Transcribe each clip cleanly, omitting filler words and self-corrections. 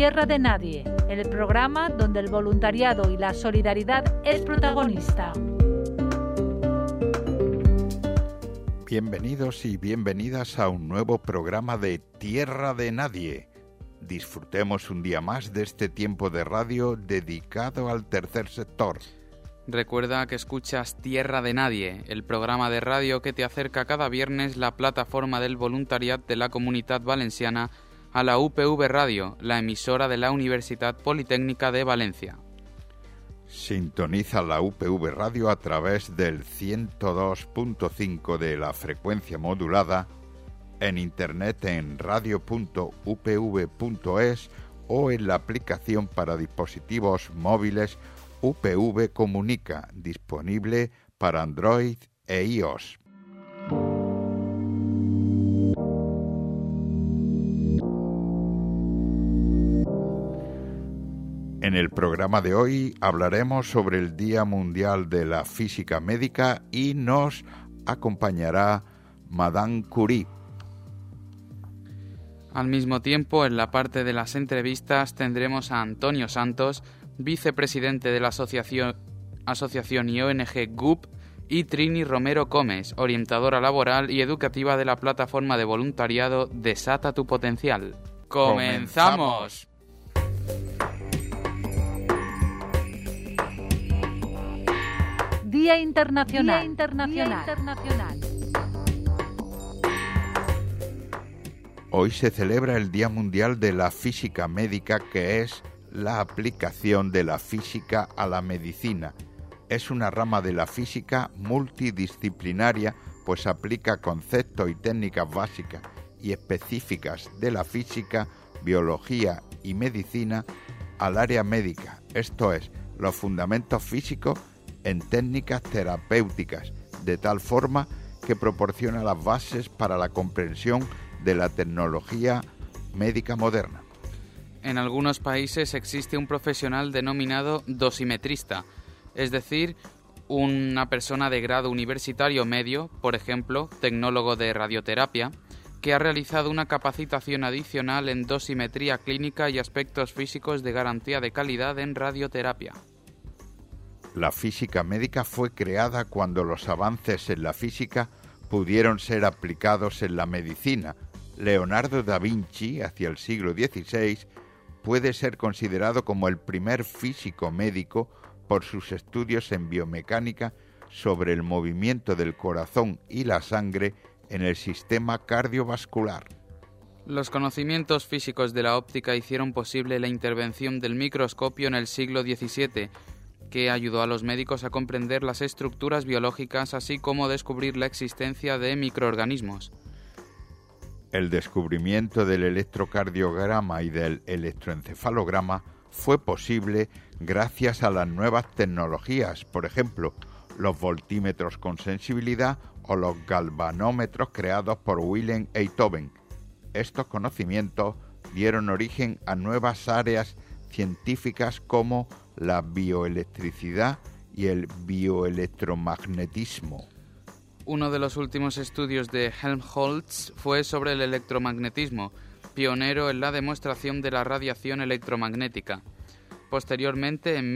Tierra de Nadie, el programa donde el voluntariado y la solidaridad es protagonista. Bienvenidos y bienvenidas a un nuevo programa de Tierra de Nadie. Disfrutemos un día más de este tiempo de radio dedicado al tercer sector. Recuerda que escuchas Tierra de Nadie, el programa de radio que te acerca cada viernes la plataforma del voluntariat de la Comunitat Valenciana a la UPV Radio, la emisora de la Universitat Politécnica de Valencia. Sintoniza la UPV Radio a través del 102.5 de la frecuencia modulada, en internet en radio.upv.es o en la aplicación para dispositivos móviles UPV Comunica, disponible para Android e iOS. En el programa de hoy hablaremos sobre el Día Mundial de la Física Médica y nos acompañará Madame Curie. Al mismo tiempo, en la parte de las entrevistas tendremos a Antonio Santos, vicepresidente de la asociación y ONG GUP, y Trini Romero Gómez, orientadora laboral y educativa de la plataforma de voluntariado Desata tu Potencial. ¡Comenzamos! Día Internacional. Hoy se celebra el Día Mundial de la Física Médica, que es la aplicación de la física a la medicina. Es una rama de la física multidisciplinaria, pues aplica conceptos y técnicas básicas y específicas de la física, biología y medicina al área médica, esto es, los fundamentos físicos en técnicas terapéuticas, de tal forma que proporciona las bases para la comprensión de la tecnología médica moderna. En algunos países existe un profesional denominado dosimetrista, es decir, una persona de grado universitario medio, por ejemplo, tecnólogo de radioterapia, que ha realizado una capacitación adicional en dosimetría clínica y aspectos físicos de garantía de calidad en radioterapia. La física médica fue creada cuando los avances en la física pudieron ser aplicados en la medicina. Leonardo da Vinci, hacia el siglo XVI, puede ser considerado como el primer físico médico por sus estudios en biomecánica sobre el movimiento del corazón y la sangre en el sistema cardiovascular. Los conocimientos físicos de la óptica hicieron posible la intervención del microscopio en el siglo XVII, que ayudó a los médicos a comprender las estructuras biológicas, así como descubrir la existencia de microorganismos. El descubrimiento del electrocardiograma y del electroencefalograma fue posible gracias a las nuevas tecnologías, por ejemplo, los voltímetros con sensibilidad o los galvanómetros creados por Wilhelm Einthoven. Estos conocimientos dieron origen a nuevas áreas científicas como la bioelectricidad y el bioelectromagnetismo. Uno de los últimos estudios de Helmholtz fue sobre el electromagnetismo, pionero en la demostración de la radiación electromagnética. Posteriormente, en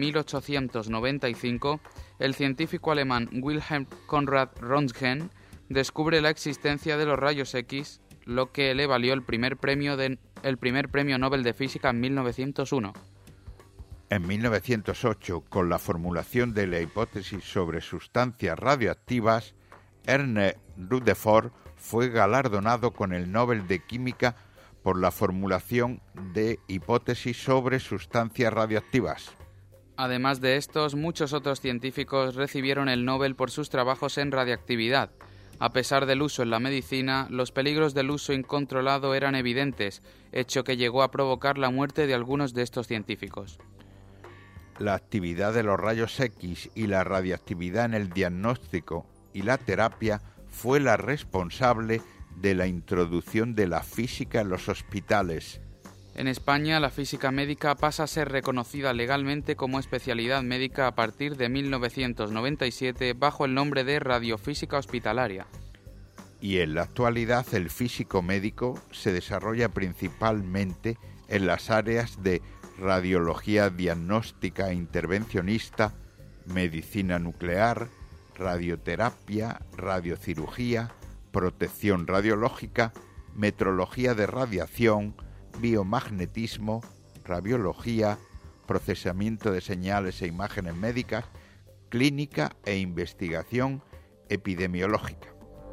1895, el científico alemán Wilhelm Conrad Röntgen descubre la existencia de los rayos X, lo que le valió el primer premio Nobel de Física en 1901. En 1908, con la formulación de la hipótesis sobre sustancias radioactivas, Ernest Rutherford fue galardonado con el Nobel de Química por la formulación de hipótesis sobre sustancias radioactivas. Además de estos, muchos otros científicos recibieron el Nobel por sus trabajos en radiactividad. A pesar del uso en la medicina, los peligros del uso incontrolado eran evidentes, hecho que llegó a provocar la muerte de algunos de estos científicos. La actividad de los rayos X y la radiactividad en el diagnóstico y la terapia fue la responsable de la introducción de la física en los hospitales. En España, la física médica pasa a ser reconocida legalmente como especialidad médica a partir de 1997 bajo el nombre de radiofísica hospitalaria. Y en la actualidad el físico médico se desarrolla principalmente en las áreas de radiología diagnóstica e intervencionista, medicina nuclear, radioterapia, radiocirugía, protección radiológica, metrología de radiación, biomagnetismo, radiología, procesamiento de señales e imágenes médicas, clínica e investigación epidemiológica.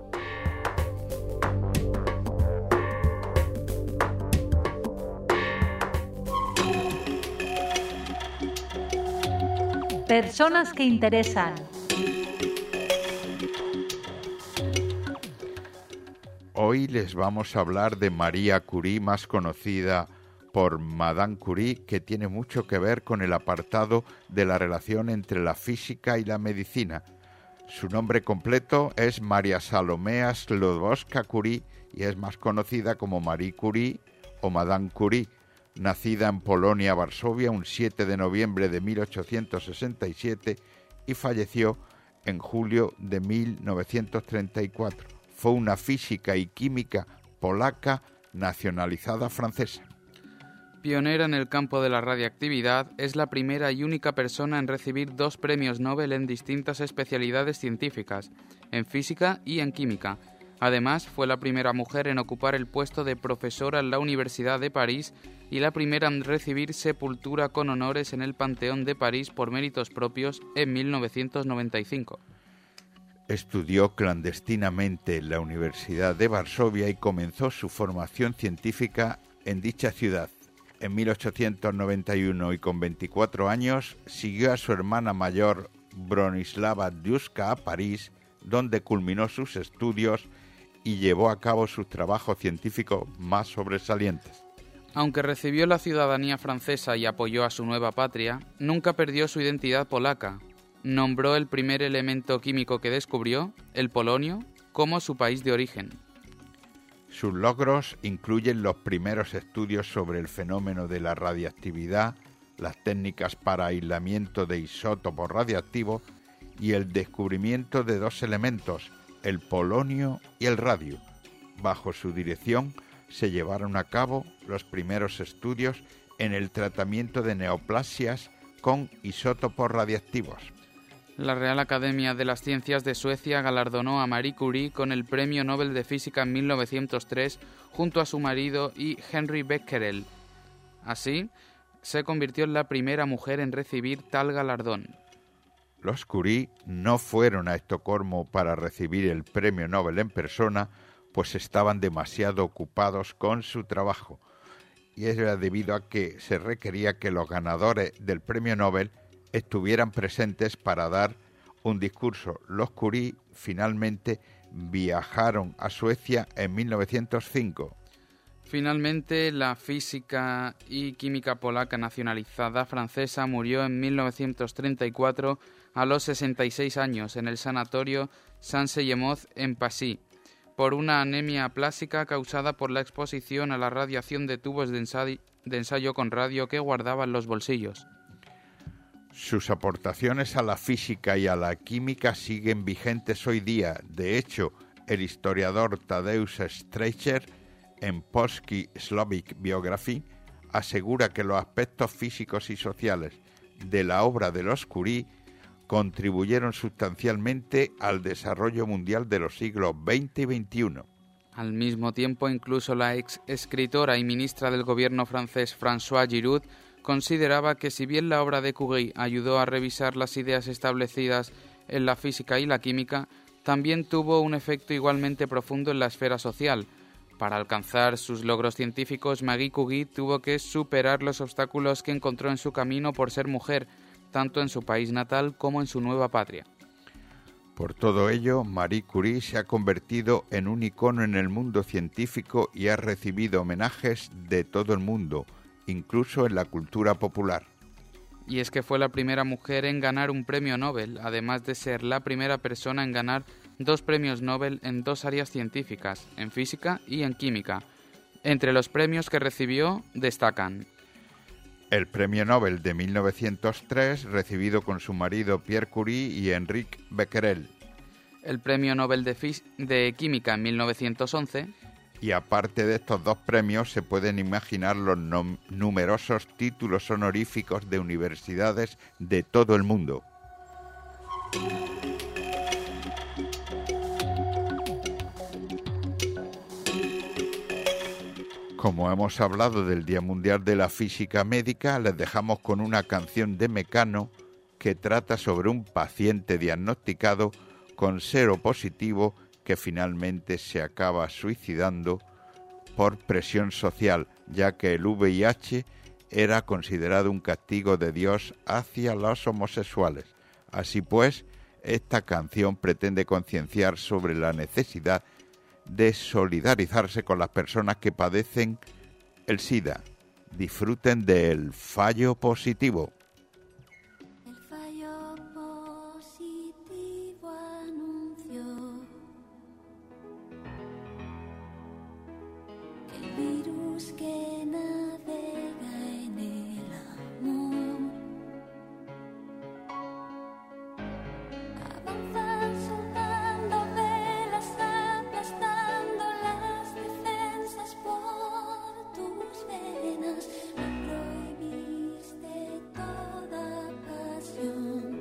Personas que interesan. Hoy les vamos a hablar de María Curie, más conocida por Madame Curie, que tiene mucho que ver con el apartado de la relación entre la física y la medicina. Su nombre completo es María Salomea Sklodowska Curie y es más conocida como Marie Curie o Madame Curie, nacida en Polonia, Varsovia, un 7 de noviembre de 1867 y falleció en julio de 1934. Fue una física y química polaca nacionalizada francesa. Pionera en el campo de la radiactividad, es la primera y única persona en recibir 2 premios Nobel en distintas especialidades científicas, en física y en química. Además, fue la primera mujer en ocupar el puesto de profesora en la Universidad de París y la primera en recibir sepultura con honores en el Panteón de París por méritos propios en 1995. Estudió clandestinamente en la Universidad de Varsovia y comenzó su formación científica en dicha ciudad. En 1891 y con 24 años siguió a su hermana mayor Bronislava Djuska a París, donde culminó sus estudios y llevó a cabo sus trabajos científicos más sobresalientes. Aunque recibió la ciudadanía francesa y apoyó a su nueva patria, nunca perdió su identidad polaca. Nombró el primer elemento químico que descubrió, el polonio, como su país de origen. Sus logros incluyen los primeros estudios sobre el fenómeno de la radiactividad, las técnicas para aislamiento de isótopos radiactivos y el descubrimiento de 2 elementos, el polonio y el radio. Bajo su dirección se llevaron a cabo los primeros estudios en el tratamiento de neoplasias con isótopos radiactivos. La Real Academia de las Ciencias de Suecia galardonó a Marie Curie con el Premio Nobel de Física en 1903 junto a su marido y Henry Becquerel. Así, se convirtió en la primera mujer en recibir tal galardón. Los Curie no fueron a Estocolmo para recibir el Premio Nobel en persona, pues estaban demasiado ocupados con su trabajo, y era debido a que se requería que los ganadores del Premio Nobel estuvieran presentes para dar un discurso. Los Curie finalmente viajaron a Suecia en 1905. Finalmente, la física y química polaca nacionalizada francesa murió en 1934 a los 66 años en el sanatorio Saint-Seyemoth en Passy, por una anemia aplásica causada por la exposición a la radiación de tubos de ensayo con radio que guardaba en los bolsillos. Sus aportaciones a la física y a la química siguen vigentes hoy día. De hecho, el historiador Tadeusz Streicher, en Polski Slavic Biography, asegura que los aspectos físicos y sociales de la obra de los Curie contribuyeron sustancialmente al desarrollo mundial de los siglos XX y XXI. Al mismo tiempo, incluso la ex escritora y ministra del gobierno francés François Giroud consideraba que si bien la obra de Curie ayudó a revisar las ideas establecidas en la física y la química, también tuvo un efecto igualmente profundo en la esfera social. Para alcanzar sus logros científicos, Marie Curie tuvo que superar los obstáculos que encontró en su camino por ser mujer, tanto en su país natal como en su nueva patria. Por todo ello, Marie Curie se ha convertido en un icono en el mundo científico y ha recibido homenajes de todo el mundo, incluso en la cultura popular. Y es que fue la primera mujer en ganar un premio Nobel, además de ser la primera persona en ganar 2 premios Nobel en 2 áreas científicas, en física y en química. Entre los premios que recibió destacan el Premio Nobel de 1903, recibido con su marido Pierre Curie y Henrik Becquerel. El Premio Nobel de Química en 1911. Y aparte de estos 2 premios, se pueden imaginar los numerosos títulos honoríficos de universidades de todo el mundo. Como hemos hablado del Día Mundial de la Física Médica, les dejamos con una canción de Mecano que trata sobre un paciente diagnosticado con seropositivo que finalmente se acaba suicidando por presión social, ya que el VIH era considerado un castigo de Dios hacia los homosexuales. Así pues, esta canción pretende concienciar sobre la necesidad de solidarizarse con las personas que padecen el SIDA. Disfruten del fallo positivo. El fallo positivo anunció que el virus que navega en el amor avanza soldando velas, aplastando las defensas por tus venas. Me prohibiste toda pasión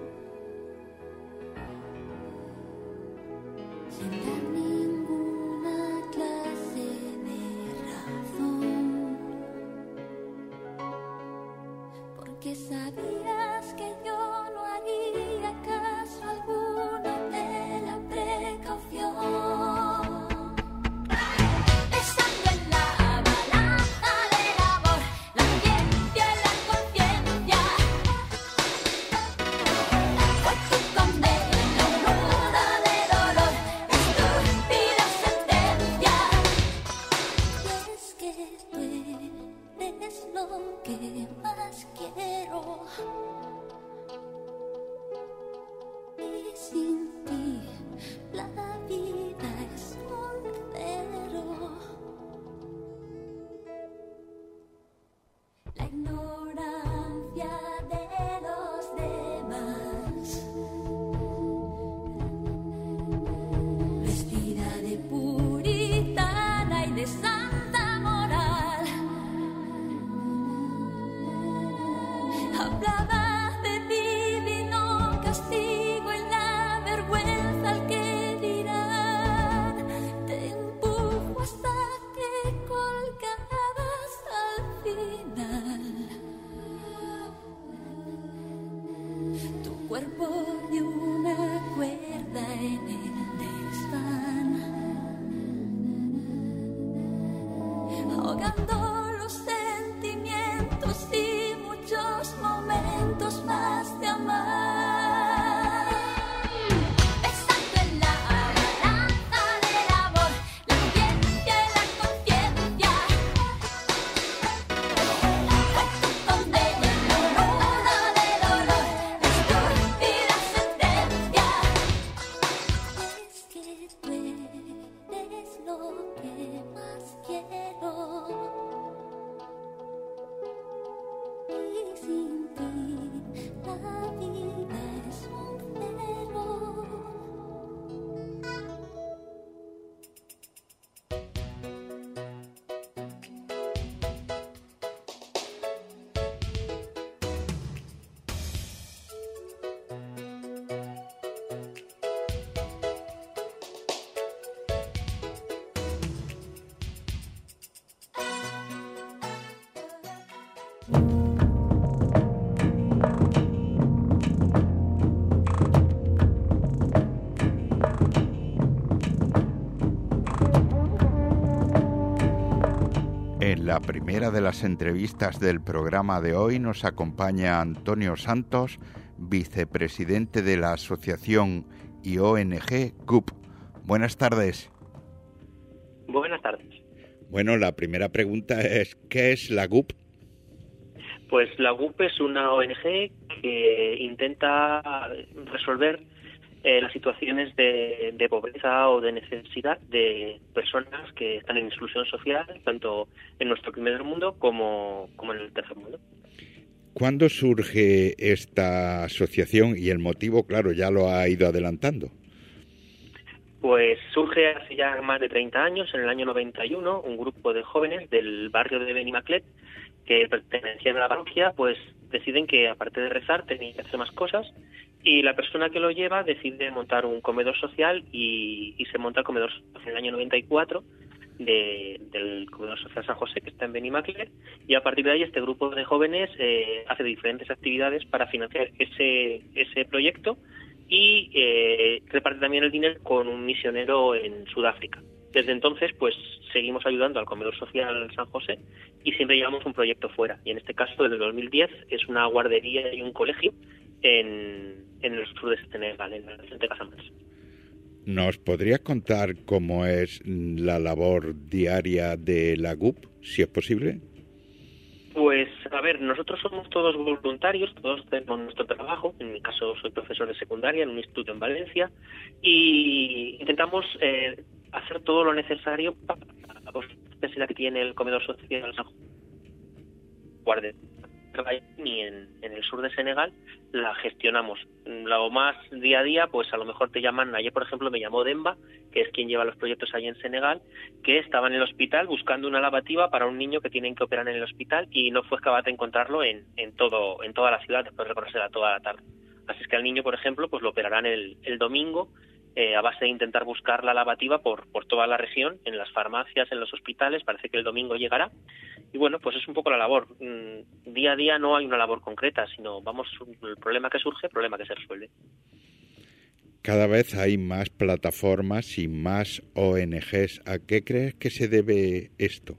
sin dar ninguna clase de razón, porque sabías que yo no haría caso alguno de la precaución. Pesando en la balanza del amor, la ciencia y la conciencia, fue tu condena, un nudo de dolor, estúpida sentencia. Y es que tú eres lo que más quiero, y sin ti la vida es un cero. La ignorancia de los demás, vestida de puritana y de santa moral, hablaba de divino castigo y la vergüenza al que dirán. Te empujo hasta que colgabas al final. Tu cuerpo de una cuerda en el desván, ahogando los sentimientos y muchos momentos más de amar. Pesando en la balanza del amor, la ciencia y la conciencia, fue tu condena, un nudo de dolor, estúpida sentencia. Es que tú eres lo que más quiero, y sin ti la vida es un cero. En la primera de las entrevistas del programa de hoy nos acompaña Antonio Santos, vicepresidente de la asociación y ONG GUP. Buenas tardes. Buenas tardes. Bueno, la primera pregunta es, ¿qué es la GUP? Pues la GUP es una ONG que intenta resolver las situaciones de pobreza o de necesidad de personas que están en exclusión social, tanto en nuestro primer mundo como en el tercer mundo. ¿Cuándo surge esta asociación y el motivo? Claro, ya lo ha ido adelantando. Pues surge hace ya más de 30 años, en el año 91, un grupo de jóvenes del barrio de Benimaclet que pertenecían a la parroquia, pues deciden que aparte de rezar tenían que hacer más cosas, y la persona que lo lleva decide montar un comedor social y se monta el comedor social en el año 94 del comedor social San José, que está en Benimaclet, y a partir de ahí este grupo de jóvenes hace diferentes actividades para financiar ese proyecto y reparte también el dinero con un misionero en Sudáfrica. Desde entonces, pues seguimos ayudando al comedor social San José y siempre llevamos un proyecto fuera. Y en este caso, desde el 2010, es una guardería y un colegio en el sur de Senegal, en la región de Casamance. ¿Nos podrías contar cómo es la labor diaria de la GUP, si es posible? Pues, a ver, nosotros somos todos voluntarios, todos tenemos nuestro trabajo. En mi caso, soy profesor de secundaria en un instituto en Valencia y intentamos hacer todo lo necesario para la necesidad que tiene el comedor social San Guardia ni en el sur de Senegal la gestionamos. Lo más día a día, pues a lo mejor te llaman. Ayer, por ejemplo, me llamó Demba, que es quien lleva los proyectos ahí en Senegal, que estaba en el hospital buscando una lavativa para un niño que tienen que operar en el hospital y no fue capaz de encontrarlo en toda la ciudad después de recorrerla toda la tarde. Así es que al niño, por ejemplo, pues lo operarán el domingo, a base de intentar buscar la lavativa por toda la región, en las farmacias, en los hospitales. Parece que el domingo llegará. Y bueno, pues es un poco la labor. Día a día no hay una labor concreta, sino vamos, el problema que surge, el problema que se resuelve. Cada vez hay más plataformas y más ONGs. ¿A qué crees que se debe esto?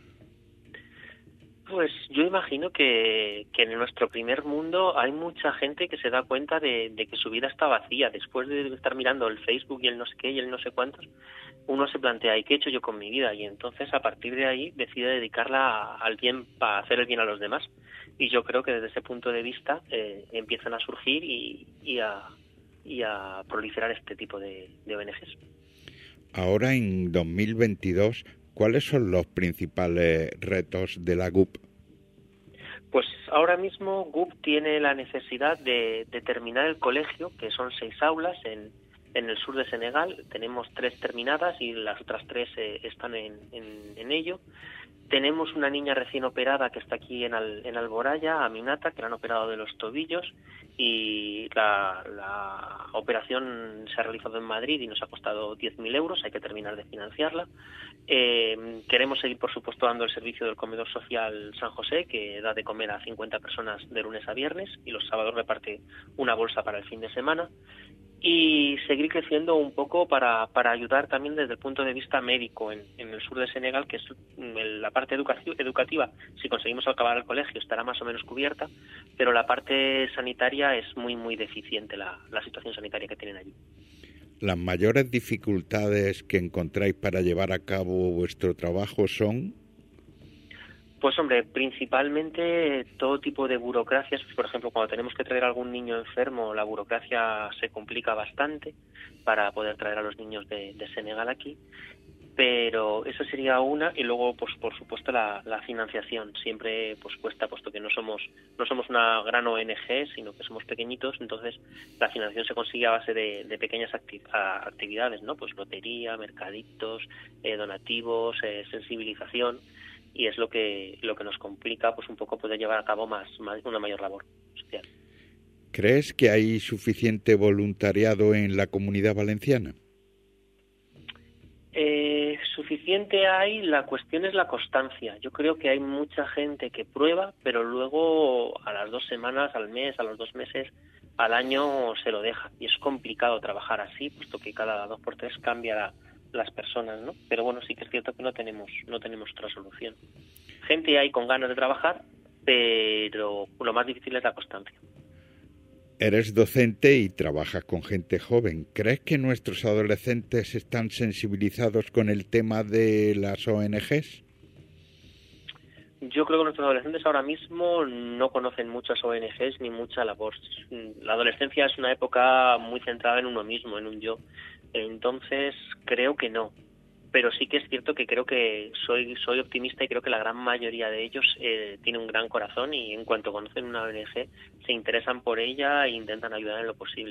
Pues yo imagino que en nuestro primer mundo hay mucha gente que se da cuenta de que su vida está vacía. Después de estar mirando el Facebook y el no sé qué y el no sé cuántos, uno se plantea, ¿y qué he hecho yo con mi vida? Y entonces a partir de ahí decide dedicarla al bien, para hacer el bien a los demás. Y yo creo que desde ese punto de vista empiezan a surgir y a proliferar este tipo de ONGs. Ahora, en 2022, ¿cuáles son los principales retos de la GUP? Pues ahora mismo GUP tiene la necesidad de terminar el colegio, que son 6 aulas en el sur de Senegal. Tenemos 3 terminadas y las otras 3 están en ello. Tenemos una niña recién operada que está aquí en Alboraya, Aminata, que la han operado de los tobillos, y la operación se ha realizado en Madrid y nos ha costado 10.000 euros, hay que terminar de financiarla. Queremos seguir, por supuesto, dando el servicio del comedor social San José, que da de comer a 50 personas de lunes a viernes y los sábados reparte una bolsa para el fin de semana. Y seguir creciendo un poco para ayudar también desde el punto de vista médico en el sur de Senegal, que es la parte educativa. Si conseguimos acabar el colegio estará más o menos cubierta, pero la parte sanitaria es muy, muy deficiente, la situación sanitaria que tienen allí. ¿Las mayores dificultades que encontráis para llevar a cabo vuestro trabajo son? Pues hombre, principalmente todo tipo de burocracias. Por ejemplo, cuando tenemos que traer a algún niño enfermo, la burocracia se complica bastante para poder traer a los niños de Senegal aquí. Pero esa sería una, y luego, pues por supuesto, la financiación. Siempre pues cuesta, puesto que no somos una gran ONG, sino que somos pequeñitos. Entonces la financiación se consigue a base de pequeñas actividades, ¿no? Pues lotería, mercaditos, donativos, sensibilización. Y es lo que nos complica, pues un poco, poder llevar a cabo una mayor labor social. ¿Crees que hay suficiente voluntariado en la Comunidad Valenciana? Suficiente hay, la cuestión es la constancia. Yo creo que hay mucha gente que prueba, pero luego a las 2 semanas, al mes, a los 2 meses, al año se lo deja. Y es complicado trabajar así, puesto que cada 2 por 3 cambia las personas, ¿no? Pero bueno, sí que es cierto que no tenemos otra solución. Gente hay con ganas de trabajar, pero lo más difícil es la constancia. Eres docente y trabajas con gente joven. ¿Crees que nuestros adolescentes están sensibilizados con el tema de las ONGs? Yo creo que nuestros adolescentes ahora mismo no conocen muchas ONGs ni mucha labor. La adolescencia es una época muy centrada en uno mismo, en un yo. Entonces creo que no. Pero sí que es cierto que creo que soy optimista y creo que la gran mayoría de ellos tiene un gran corazón y en cuanto conocen una ONG se interesan por ella e intentan ayudar en lo posible.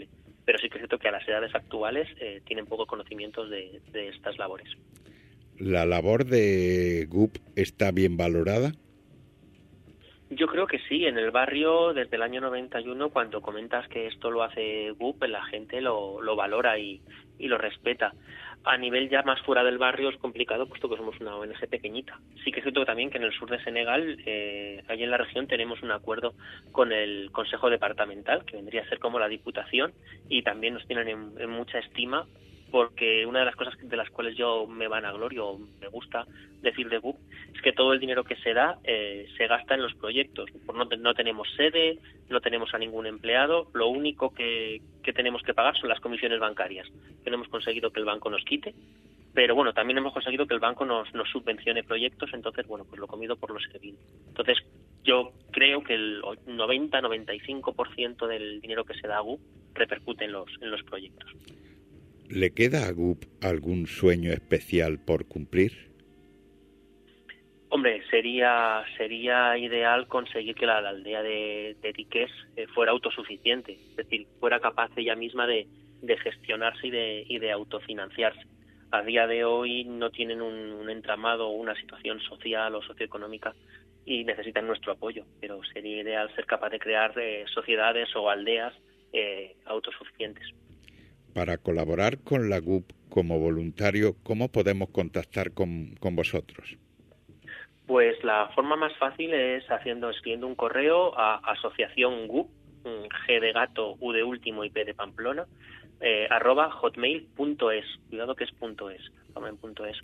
pero sí que es cierto que a las edades actuales tienen poco conocimientos de estas labores. ¿La labor de GUP está bien valorada? Yo creo que sí. En el barrio, desde el año 91, cuando comentas que esto lo hace GUP, la gente lo valora y lo respeta. A nivel ya más fuera del barrio es complicado, puesto que somos una ONG pequeñita. Sí que es cierto también que en el sur de Senegal, allí en la región, tenemos un acuerdo con el Consejo Departamental, que vendría a ser como la Diputación, y también nos tienen en mucha estima, porque una de las cosas de las cuales yo me vanaglorio o me gusta decir de GUP es que todo el dinero que se da se gasta en los proyectos. No tenemos sede, no tenemos a ningún empleado, lo único que tenemos que pagar son las comisiones bancarias, que no hemos conseguido que el banco nos quite, pero bueno, también hemos conseguido que el banco nos subvencione proyectos, entonces bueno, pues lo comido por lo servido. Entonces yo creo que el 90-95% del dinero que se da a GUP repercute en los proyectos. ¿Le queda a GUP algún sueño especial por cumplir? Hombre, sería ideal conseguir que la aldea de Tiqués fuera autosuficiente, es decir, fuera capaz ella misma de gestionarse y de autofinanciarse. A día de hoy no tienen un entramado o una situación social o socioeconómica y necesitan nuestro apoyo, pero sería ideal ser capaz de crear sociedades o aldeas autosuficientes. Para colaborar con la GUP como voluntario, ¿cómo podemos contactar con vosotros? Pues la forma más fácil es escribiendo un correo a asociación GUP, G de gato, U de último y P de Pamplona, @hotmail.es. Cuidado que es .es, .es.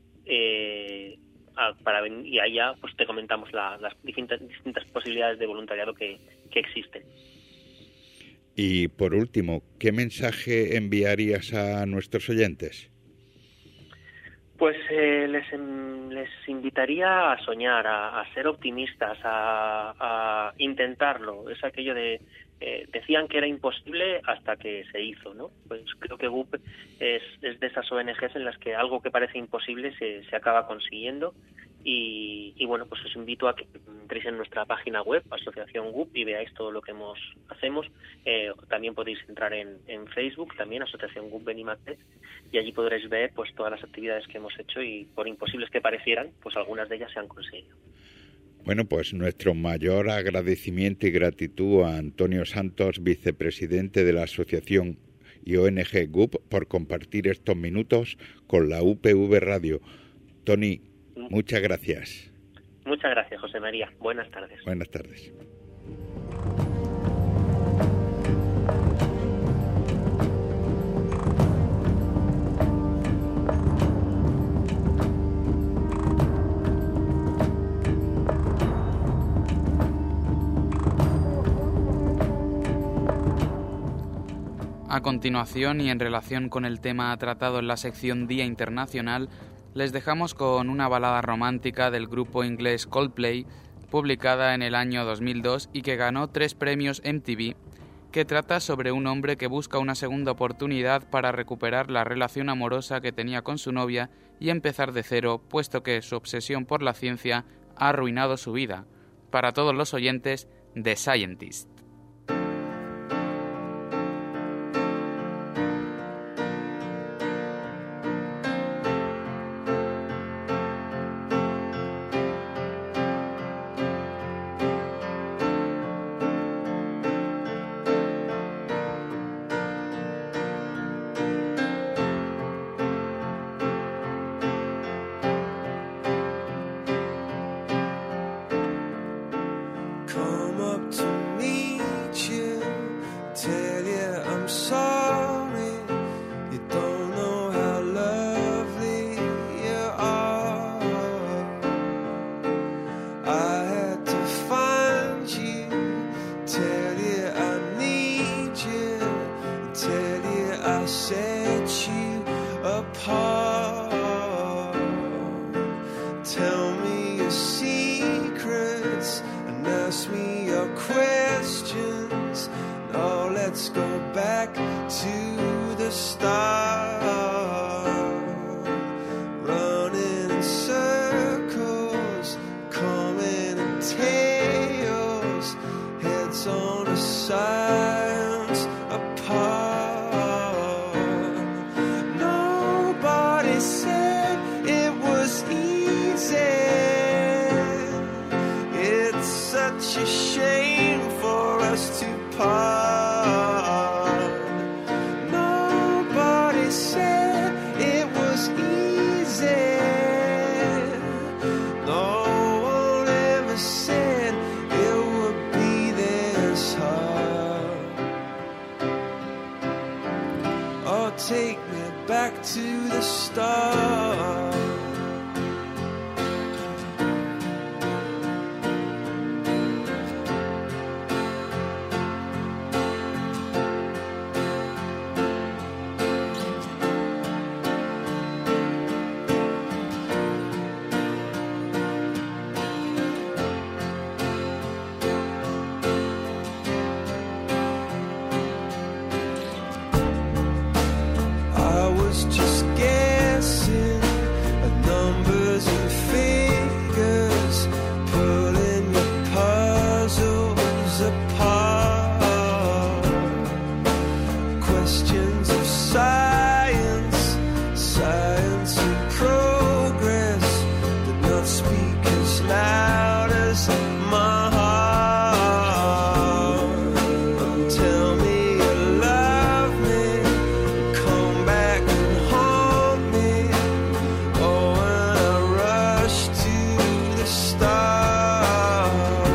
Y allá pues te comentamos las distintas posibilidades de voluntariado que existen. Y por último, ¿qué mensaje enviarías a nuestros oyentes? Pues les invitaría a soñar, a ser optimistas, a intentarlo. Es aquello de decían que era imposible hasta que se hizo, ¿no? Pues creo que GUP es de esas ONGs en las que algo que parece imposible se acaba consiguiendo. Y bueno, pues os invito a que entréis en nuestra página web, Asociación GUP, y veáis todo lo que hacemos. También podéis entrar en Facebook, también Asociación GUP Benimaclet, y allí podréis ver pues todas las actividades que hemos hecho y por imposibles que parecieran, pues algunas de ellas se han conseguido. Bueno, pues nuestro mayor agradecimiento y gratitud a Antonio Santos, vicepresidente de la Asociación y ONG GUP, por compartir estos minutos con la UPV Radio. Tony, muchas gracias. Muchas gracias, José María. Buenas tardes. Buenas tardes. A continuación, y en relación con el tema tratado en la sección Día Internacional, les dejamos con una balada romántica del grupo inglés Coldplay, publicada en el año 2002 y que ganó 3 premios MTV, que trata sobre un hombre que busca una segunda oportunidad para recuperar la relación amorosa que tenía con su novia y empezar de cero, puesto que su obsesión por la ciencia ha arruinado su vida. Para todos los oyentes, The Scientist. On a science apart. back to the start. Just guessing at numbers and figures, pulling your puzzles apart. Questions of science, science and progress did not speak as loud as my heart. And tell me you love me, come back and haunt me. Oh, when I rush to the start,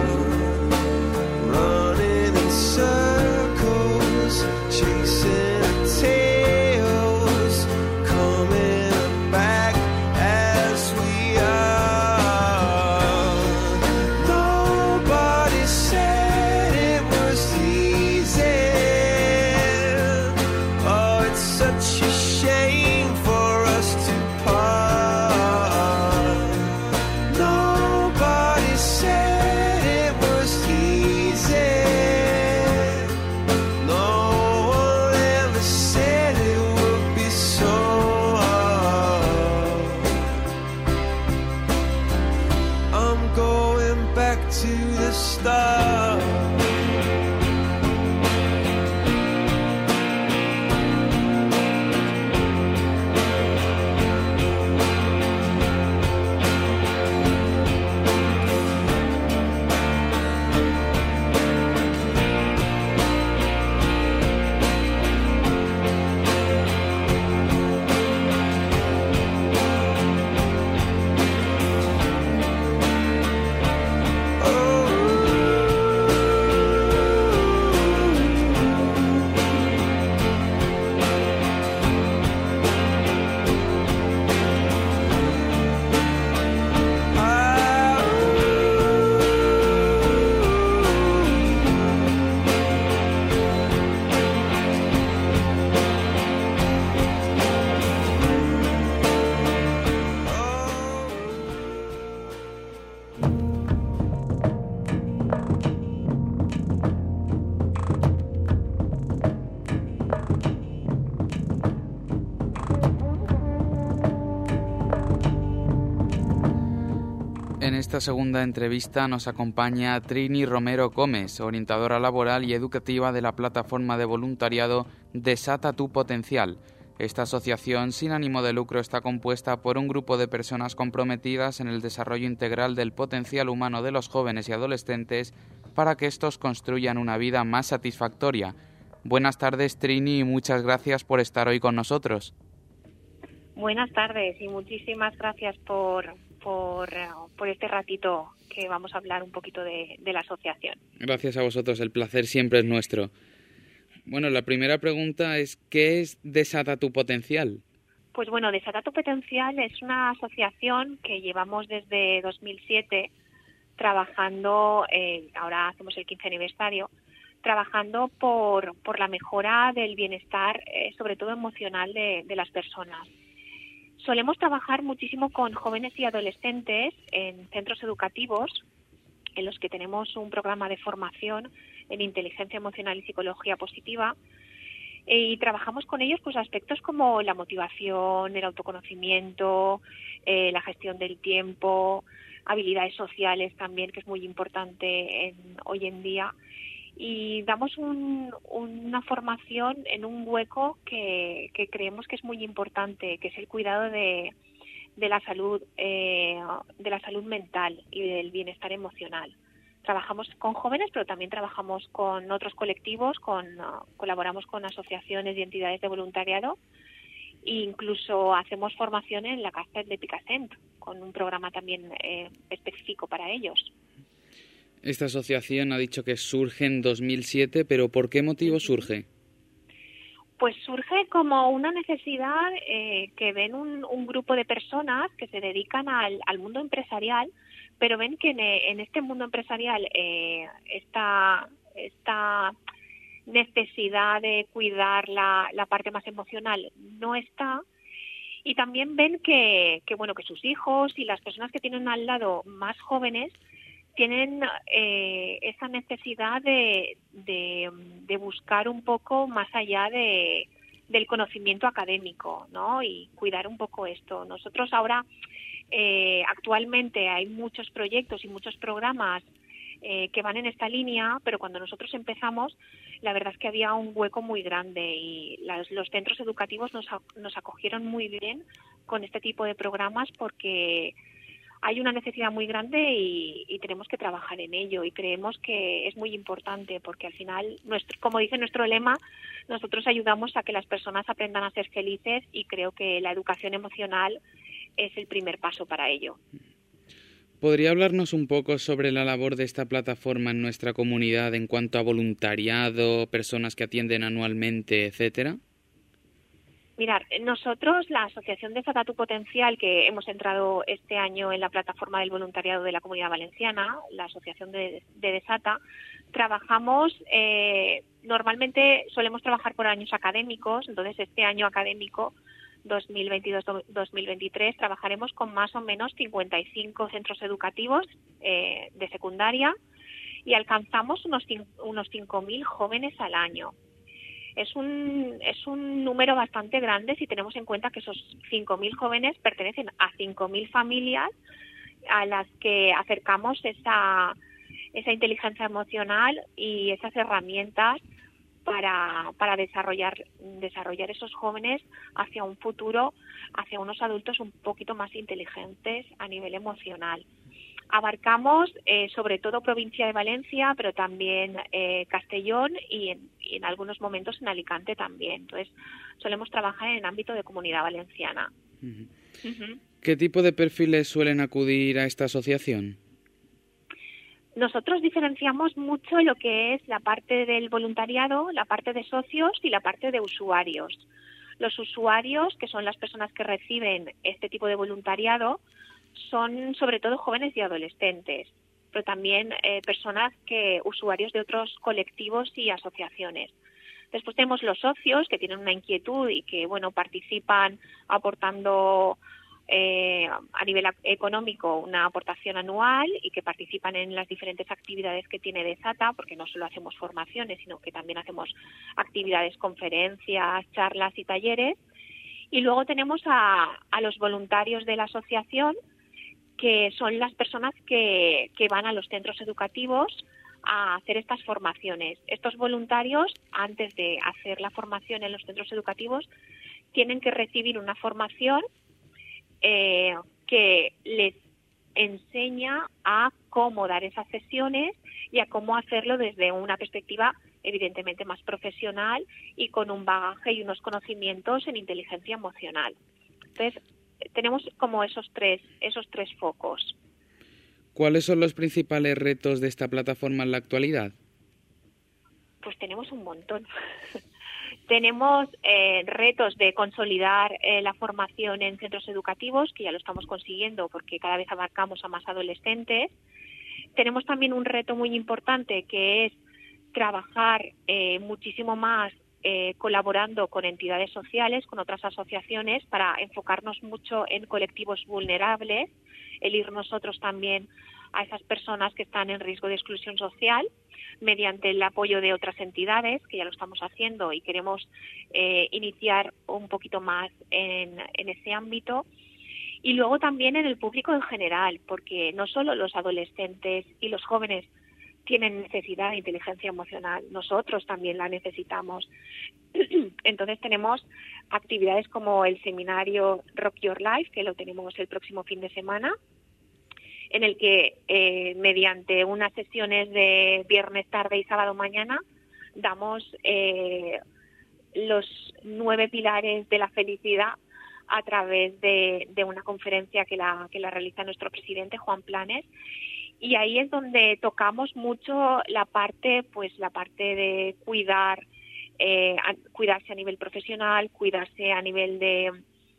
running in circles, chasing tails, coming back as we are. Nobody said it was easy. Oh, it's such a shame for us to part. Nobody said it was easy. No one ever said it would be so hard. I'm going back to the start. En esta segunda entrevista nos acompaña Trini Romero Gómez, orientadora laboral y educativa de la plataforma de voluntariado Desata tu Potencial. Esta asociación sin ánimo de lucro está compuesta por un grupo de personas comprometidas en el desarrollo integral del potencial humano de los jóvenes y adolescentes para que estos construyan una vida más satisfactoria. Buenas tardes, Trini, y muchas gracias por estar hoy con nosotros. Buenas tardes y muchísimas gracias por este ratito que vamos a hablar un poquito de la asociación. Gracias a vosotros, el placer siempre es nuestro. Bueno, la primera pregunta es, ¿qué es Desata tu Potencial? Pues bueno, Desata tu Potencial es una asociación que llevamos desde 2007 trabajando, ahora hacemos el 15 aniversario, trabajando por la mejora del bienestar, sobre todo emocional de las personas. Solemos trabajar muchísimo con jóvenes y adolescentes en centros educativos en los que tenemos un programa de formación en inteligencia emocional y psicología positiva y trabajamos con ellos pues aspectos como la motivación, el autoconocimiento, la gestión del tiempo, habilidades sociales también, que es muy importante hoy en día. Y damos una formación en un hueco que creemos que es muy importante, que es el cuidado de la salud mental y del bienestar emocional. Trabajamos con jóvenes, pero también trabajamos con otros colectivos, colaboramos con asociaciones y entidades de voluntariado e incluso hacemos formación en la cárcel de Picassent, con un programa también específico para ellos. Esta asociación ha dicho que surge en 2007, pero ¿por qué motivo surge? Pues surge como una necesidad que ven un grupo de personas que se dedican al mundo empresarial, pero ven que en este mundo empresarial esta necesidad de cuidar la parte más emocional no está, y también ven que sus hijos y las personas que tienen al lado más jóvenes tienen esa necesidad de buscar un poco más allá del conocimiento académico, ¿no? Y cuidar un poco esto. Nosotros ahora actualmente hay muchos proyectos y muchos programas que van en esta línea, pero cuando nosotros empezamos, la verdad es que había un hueco muy grande y los centros educativos nos acogieron muy bien con este tipo de programas porque hay una necesidad muy grande y tenemos que trabajar en ello, y creemos que es muy importante porque al final, como dice nuestro lema, nosotros ayudamos a que las personas aprendan a ser felices, y creo que la educación emocional es el primer paso para ello. ¿Podría hablarnos un poco sobre la labor de esta plataforma en nuestra comunidad en cuanto a voluntariado, personas que atienden anualmente, etcétera? Mirad, nosotros, la Asociación Desata tu Potencial, que hemos entrado este año en la plataforma del voluntariado de la Comunidad Valenciana, la Asociación de Desata, trabajamos, normalmente solemos trabajar por años académicos, entonces este año académico 2022-2023 trabajaremos con más o menos 55 centros educativos de secundaria y alcanzamos unos 5.000 jóvenes al año. Es un número bastante grande si tenemos en cuenta que esos 5.000 jóvenes pertenecen a 5.000 familias a las que acercamos esa inteligencia emocional y esas herramientas para desarrollar esos jóvenes hacia un futuro, hacia unos adultos un poquito más inteligentes a nivel emocional. Abarcamos sobre todo provincia de Valencia, pero también Castellón y en algunos momentos en Alicante también. Entonces, solemos trabajar en el ámbito de Comunidad Valenciana. Uh-huh. Uh-huh. ¿Qué tipo de perfiles suelen acudir a esta asociación? Nosotros diferenciamos mucho lo que es la parte del voluntariado, la parte de socios y la parte de usuarios. Los usuarios, que son las personas que reciben este tipo de voluntariado, son sobre todo jóvenes y adolescentes, pero también usuarios de otros colectivos y asociaciones. Después tenemos los socios, que tienen una inquietud y que participan aportando a nivel económico una aportación anual y que participan en las diferentes actividades que tiene Desata, porque no solo hacemos formaciones, sino que también hacemos actividades, conferencias, charlas y talleres. Y luego tenemos a los voluntarios de la asociación, que son las personas que van a los centros educativos a hacer estas formaciones. Estos voluntarios, antes de hacer la formación en los centros educativos, tienen que recibir una formación que les enseña a cómo dar esas sesiones y a cómo hacerlo desde una perspectiva evidentemente más profesional y con un bagaje y unos conocimientos en inteligencia emocional. Entonces, tenemos como esos tres focos. ¿Cuáles son los principales retos de esta plataforma en la actualidad? Pues tenemos un montón. Tenemos retos de consolidar la formación en centros educativos, que ya lo estamos consiguiendo porque cada vez abarcamos a más adolescentes. Tenemos también un reto muy importante, que es trabajar muchísimo más colaborando con entidades sociales, con otras asociaciones, para enfocarnos mucho en colectivos vulnerables, el ir nosotros también a esas personas que están en riesgo de exclusión social, mediante el apoyo de otras entidades, que ya lo estamos haciendo y queremos iniciar un poquito más en ese ámbito. Y luego también en el público en general, porque no solo los adolescentes y los jóvenes tienen necesidad de inteligencia emocional, nosotros también la necesitamos. Entonces tenemos actividades como el seminario Rock Your Life, que lo tenemos el próximo fin de semana, en el que mediante unas sesiones de viernes tarde y sábado mañana damos los 9 pilares de la felicidad a través de una conferencia que la realiza nuestro presidente, Juan Planes. Y ahí es donde tocamos mucho la parte de cuidar cuidarse a nivel profesional, cuidarse a nivel de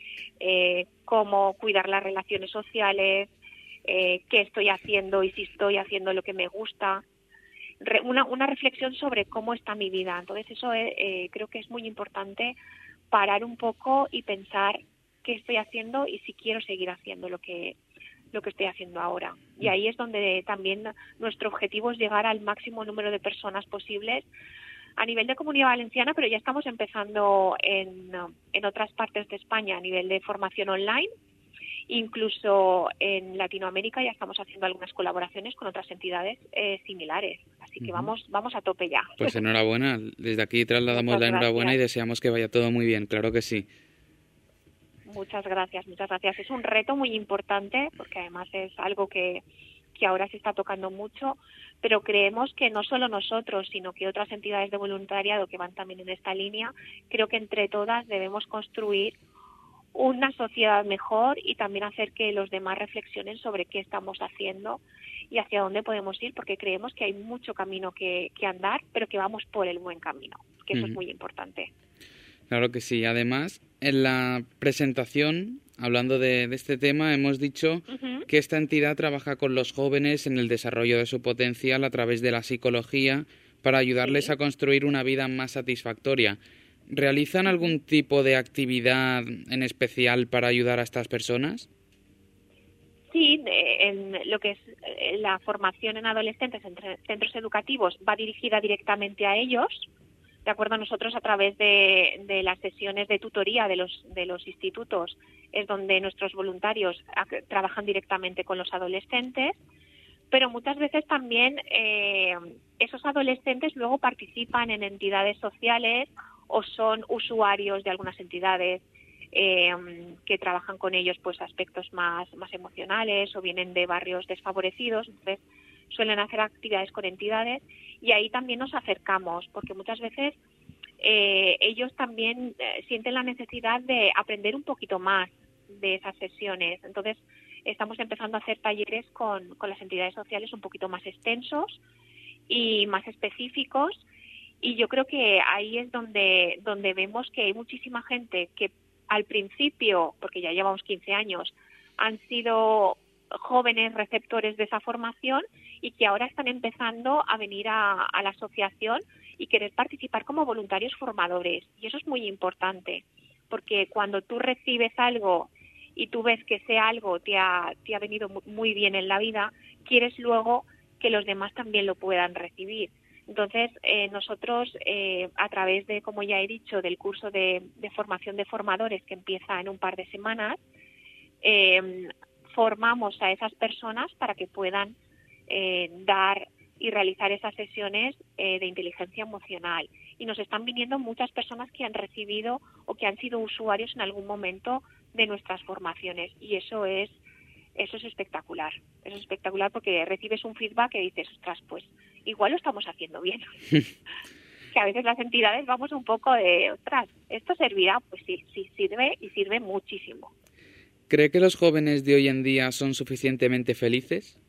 cómo cuidar las relaciones sociales, qué estoy haciendo y si estoy haciendo lo que me gusta. Una reflexión sobre cómo está mi vida. Entonces eso creo que es muy importante, parar un poco y pensar qué estoy haciendo y si quiero seguir haciendo lo que estoy haciendo ahora. Y ahí es donde también nuestro objetivo es llegar al máximo número de personas posibles a nivel de Comunidad Valenciana, pero ya estamos empezando en otras partes de España a nivel de formación online. Incluso en Latinoamérica ya estamos haciendo algunas colaboraciones con otras entidades similares. Así que vamos a tope ya. Pues enhorabuena. Desde aquí trasladamos Muchas la enhorabuena y gracias. deseamos que vaya todo muy bien. Claro que sí. Muchas gracias. Es un reto muy importante porque además es algo que ahora se está tocando mucho, pero creemos que no solo nosotros, sino que otras entidades de voluntariado que van también en esta línea, creo que entre todas debemos construir una sociedad mejor y también hacer que los demás reflexionen sobre qué estamos haciendo y hacia dónde podemos ir, porque creemos que hay mucho camino que andar, pero que vamos por el buen camino, que eso es muy importante. Claro que sí. Además, en la presentación, hablando de este tema, hemos dicho que esta entidad trabaja con los jóvenes en el desarrollo de su potencial a través de la psicología para ayudarles a construir una vida más satisfactoria. ¿Realizan algún tipo de actividad en especial para ayudar a estas personas? Sí, en lo que es la formación en adolescentes en centros educativos va dirigida directamente a ellos. De acuerdo, nosotros a través de las sesiones de tutoría de los institutos es donde nuestros voluntarios trabajan directamente con los adolescentes, pero muchas veces también esos adolescentes luego participan en entidades sociales o son usuarios de algunas entidades que trabajan con ellos pues aspectos más emocionales o vienen de barrios desfavorecidos. Entonces suelen hacer actividades con entidades y ahí también nos acercamos porque muchas veces ellos también sienten la necesidad de aprender un poquito más de esas sesiones. Entonces estamos empezando a hacer talleres con las entidades sociales un poquito más extensos y más específicos. Y yo creo que ahí es donde vemos que hay muchísima gente que al principio, porque ya llevamos 15 años, han sido jóvenes receptores de esa formación y que ahora están empezando a venir a la asociación y querer participar como voluntarios formadores. Y eso es muy importante, porque cuando tú recibes algo y tú ves que ese algo te ha venido muy bien en la vida, quieres luego que los demás también lo puedan recibir. Entonces, nosotros, a través de, como ya he dicho, del curso de formación de formadores que empieza en un par de semanas, formamos a esas personas para que puedan dar y realizar esas sesiones de inteligencia emocional. Y nos están viniendo muchas personas que han recibido o que han sido usuarios en algún momento de nuestras formaciones. Y eso es espectacular. Eso es espectacular porque recibes un feedback que dices, ostras, pues igual lo estamos haciendo bien. Que a veces las entidades vamos un poco de, ostras, ¿esto servirá? Pues sí, sirve y sirve muchísimo. ¿Cree que los jóvenes de hoy en día son suficientemente felices?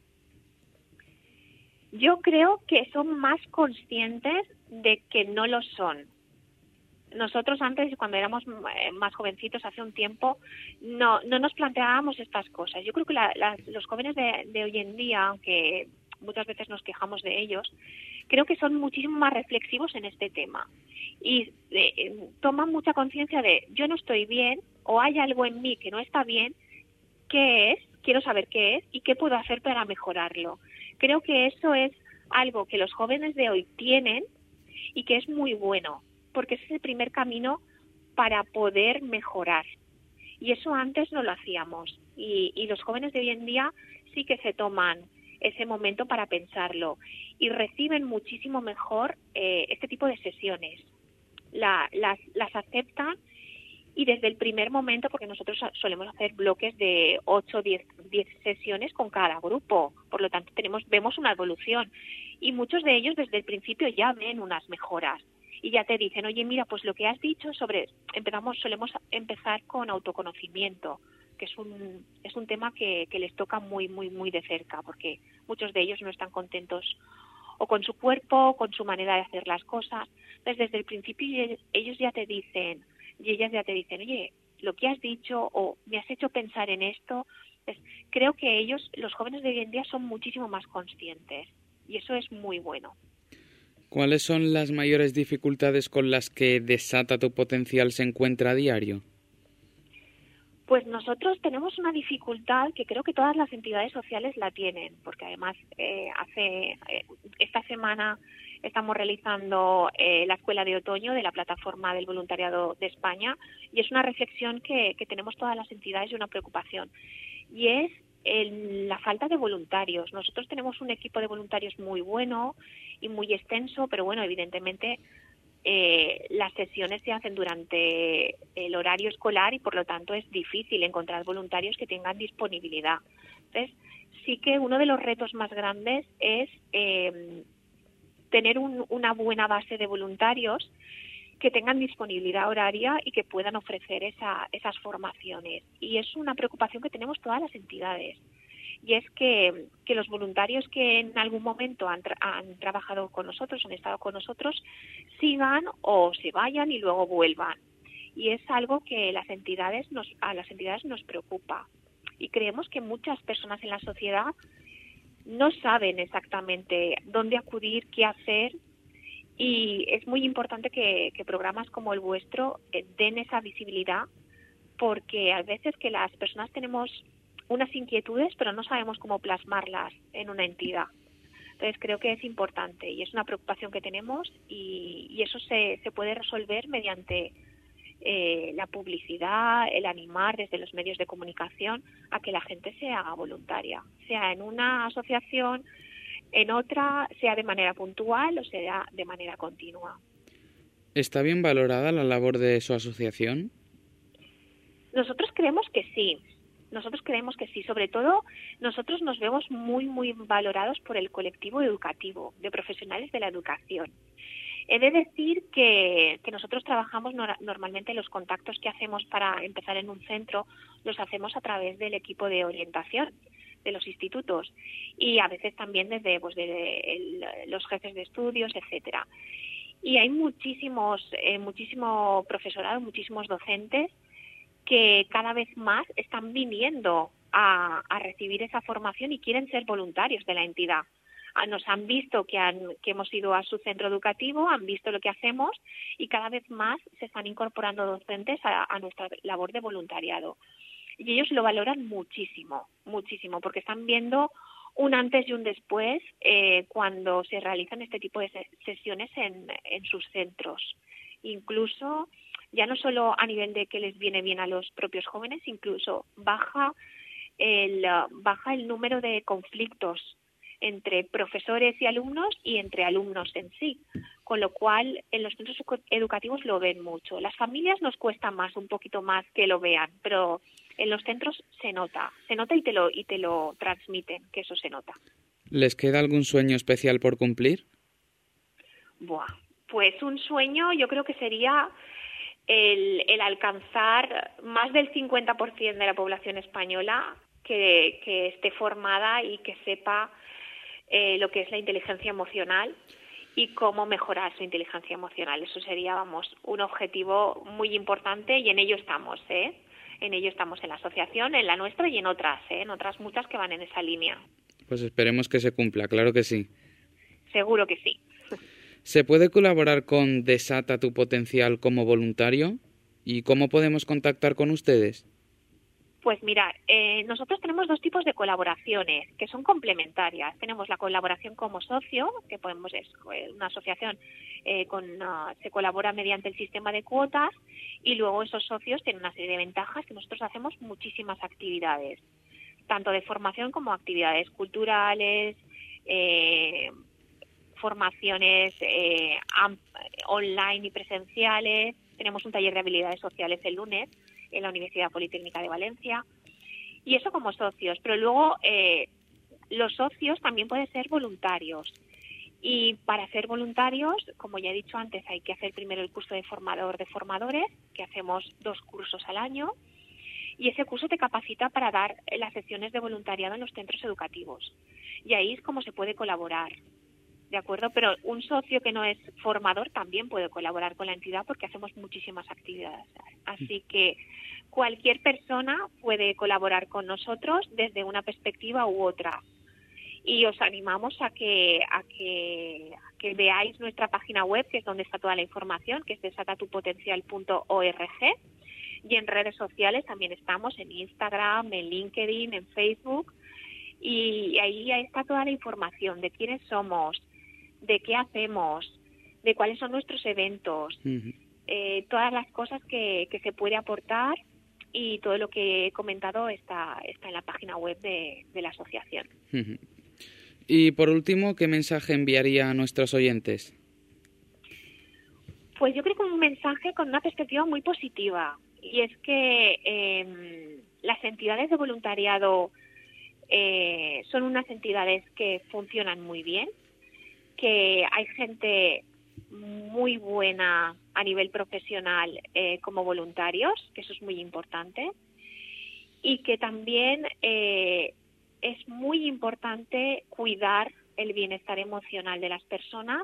Yo creo que son más conscientes de que no lo son. Nosotros antes, cuando éramos más jovencitos, hace un tiempo, no nos planteábamos estas cosas. Yo creo que los jóvenes de hoy en día, aunque muchas veces nos quejamos de ellos, creo que son muchísimo más reflexivos en este tema. Y toman mucha conciencia de, yo no estoy bien, o hay algo en mí que no está bien, ¿qué es? Quiero saber qué es y qué puedo hacer para mejorarlo. Creo que eso es algo que los jóvenes de hoy tienen y que es muy bueno, porque ese es el primer camino para poder mejorar. Y eso antes no lo hacíamos. Y los jóvenes de hoy en día sí que se toman ese momento para pensarlo y reciben muchísimo mejor este tipo de sesiones. Las aceptan y desde el primer momento, porque nosotros solemos hacer bloques de 8 o 10 sesiones con cada grupo, por lo tanto vemos una evolución y muchos de ellos desde el principio ya ven unas mejoras y ya te dicen, oye, mira, pues lo que has dicho solemos empezar con autoconocimiento, que es un tema que les toca muy, muy, muy de cerca, porque muchos de ellos no están contentos o con su cuerpo, con su manera de hacer las cosas. Entonces, desde el principio ellos ya te dicen, y ellas ya te dicen, oye, lo que has dicho o me has hecho pensar en esto. Pues, creo que ellos, los jóvenes de hoy en día, son muchísimo más conscientes y eso es muy bueno. ¿Cuáles son las mayores dificultades con las que Desata tu Potencial se encuentra a diario? Pues nosotros tenemos una dificultad que creo que todas las entidades sociales la tienen, porque además esta semana estamos realizando la Escuela de Otoño de la Plataforma del Voluntariado de España y es una reflexión que tenemos todas las entidades y una preocupación. Y es la falta de voluntarios. Nosotros tenemos un equipo de voluntarios muy bueno y muy extenso, pero bueno, evidentemente las sesiones se hacen durante el horario escolar y por lo tanto es difícil encontrar voluntarios que tengan disponibilidad. Entonces, sí que uno de los retos más grandes es tener una buena base de voluntarios que tengan disponibilidad horaria y que puedan ofrecer esas formaciones. Y es una preocupación que tenemos todas las entidades. Y es que los voluntarios que en algún momento han trabajado con nosotros, han estado con nosotros, sigan o se vayan y luego vuelvan. Y es algo que a las entidades nos preocupa. Y creemos que muchas personas en la sociedad no saben exactamente dónde acudir, qué hacer. Y es muy importante que programas como el vuestro den esa visibilidad, porque a veces que las personas tenemos unas inquietudes, pero no sabemos cómo plasmarlas en una entidad. Entonces creo que es importante y es una preocupación que tenemos y eso se puede resolver mediante la publicidad, el animar desde los medios de comunicación a que la gente sea voluntaria, sea en una asociación, en otra, sea de manera puntual o sea de manera continua. ¿Está bien valorada la labor de su asociación? Nosotros creemos que sí. Sobre todo nosotros nos vemos muy, muy valorados por el colectivo educativo de profesionales de la educación. He de decir que nosotros trabajamos normalmente los contactos que hacemos para empezar en un centro, los hacemos a través del equipo de orientación de los institutos y a veces también desde los jefes de estudios, etcétera. Y hay muchísimo profesorado, muchísimos docentes que cada vez más están viniendo a recibir esa formación y quieren ser voluntarios de la entidad. Nos han visto que hemos ido a su centro educativo, han visto lo que hacemos y cada vez más se están incorporando docentes a nuestra labor de voluntariado. Y ellos lo valoran muchísimo, muchísimo, porque están viendo un antes y un después cuando se realizan este tipo de sesiones en sus centros. Incluso ya no solo a nivel de que les viene bien a los propios jóvenes, incluso baja el número de conflictos entre profesores y alumnos y entre alumnos en sí, con lo cual en los centros educativos lo ven mucho. Las familias nos cuesta un poquito más que lo vean, pero en los centros se nota y te lo transmiten, que eso se nota. ¿Les queda algún sueño especial por cumplir? Pues un sueño yo creo que sería el alcanzar más del 50% de la población española que esté formada y que sepa lo que es la inteligencia emocional y cómo mejorar su inteligencia emocional. Eso sería, un objetivo muy importante y en ello estamos, En ello estamos en la asociación, en la nuestra y en otras muchas que van en esa línea. Pues esperemos que se cumpla, claro que sí. Seguro que sí. ¿Se puede colaborar con Desata tu Potencial como voluntario? ¿Y cómo podemos contactar con ustedes? Pues mira, nosotros tenemos dos tipos de colaboraciones que son complementarias. Tenemos la colaboración como socio, que es una asociación, se colabora mediante el sistema de cuotas y luego esos socios tienen una serie de ventajas que nosotros hacemos muchísimas actividades, tanto de formación como actividades culturales, formaciones online y presenciales. Tenemos un taller de habilidades sociales el lunes en la Universidad Politécnica de Valencia, y eso como socios, pero luego los socios también pueden ser voluntarios, y para ser voluntarios, como ya he dicho antes, hay que hacer primero el curso de formador de formadores, que hacemos 2 cursos al año, y ese curso te capacita para dar las sesiones de voluntariado en los centros educativos, y ahí es como se puede colaborar. ¿de acuerdo? Pero un socio que no es formador también puede colaborar con la entidad porque hacemos muchísimas actividades. Así que cualquier persona puede colaborar con nosotros desde una perspectiva u otra. Y os animamos a que veáis nuestra página web, que es donde está toda la información, que es desatatupotencial.org. Y en redes sociales también estamos, en Instagram, en LinkedIn, en Facebook. Y ahí está toda la información de quiénes somos, de qué hacemos, de cuáles son nuestros eventos, todas las cosas que se puede aportar, y todo lo que he comentado está en la página web de la asociación. Y por último, ¿qué mensaje enviaría a nuestros oyentes? Pues yo creo que un mensaje con una perspectiva muy positiva, y es que las entidades de voluntariado son unas entidades que funcionan muy bien, que hay gente muy buena a nivel profesional como voluntarios, que eso es muy importante, y que también es muy importante cuidar el bienestar emocional de las personas.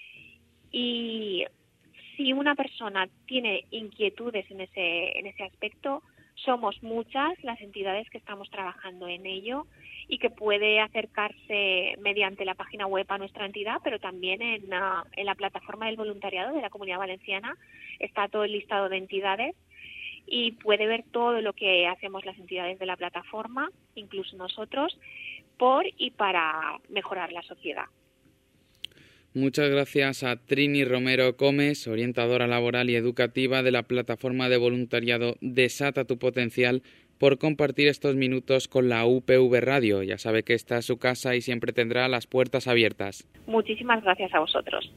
Y si una persona tiene inquietudes en ese aspecto, somos muchas las entidades que estamos trabajando en ello, y que puede acercarse mediante la página web a nuestra entidad, pero también en la plataforma del voluntariado de la Comunidad Valenciana está todo el listado de entidades, y puede ver todo lo que hacemos las entidades de la plataforma, incluso nosotros, por y para mejorar la sociedad. Muchas gracias a Trini Romero Comes, orientadora laboral y educativa de la plataforma de voluntariado Desata tu Potencial, por compartir estos minutos con la UPV Radio. Ya sabe que esta es su casa y siempre tendrá las puertas abiertas. Muchísimas gracias a vosotros.